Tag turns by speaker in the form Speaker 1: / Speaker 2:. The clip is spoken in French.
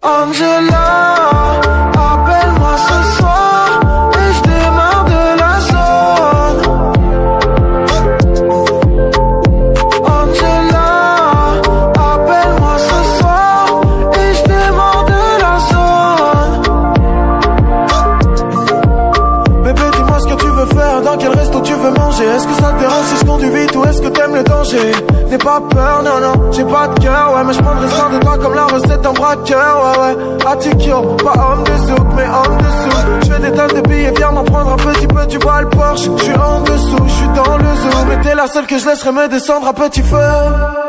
Speaker 1: Angela, appelle-moi ce soir et je démarre de la zone. Angela, appelle-moi ce soir et je démarre de la zone. Bébé, dis-moi ce que tu veux faire, dans quel resto tu veux manger. Est-ce que ça te dérange si je conduis vite ou est-ce que t'aimes le danger? N'aie pas peur, non, non, j'ai pas de cœur, ouais, mais je prendrai soin de toi comme la recette d'un braqueur, ouais, ouais. Attikyo, pas homme de souk, mais homme de souk. J'fais des tonnes de billets, viens m'en prendre un petit peu, tu vois le Porsche. J'suis en dessous, j'suis dans le zoo, mais t'es la seule que je laisserai me descendre à petit feu.